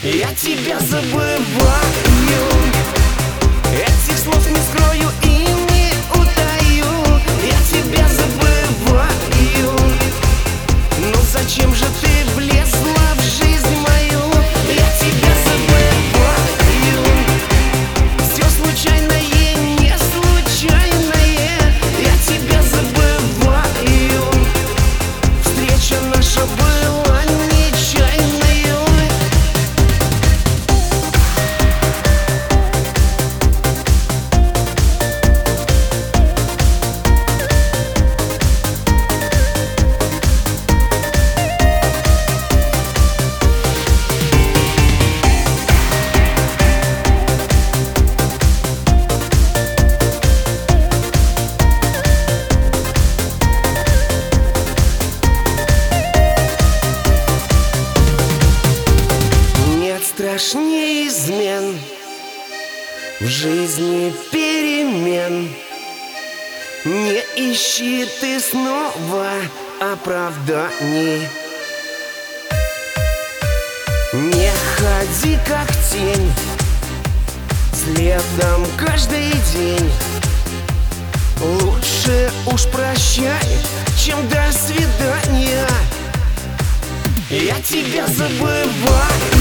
Я тебя забываю. Этих слов не скрою и не утаю. Я тебя забываю. Но зачем же ты влезла в жизнь мою? Я тебя забываю. Все случайное, не случайное. Я тебя забываю. Встреча наша была нечаянной. Страшнее измен, в жизни перемен. Не ищи ты снова оправданий. Не ходи как тень следом каждый день. Лучше уж прощай, чем до свидания. Я тебя забываю.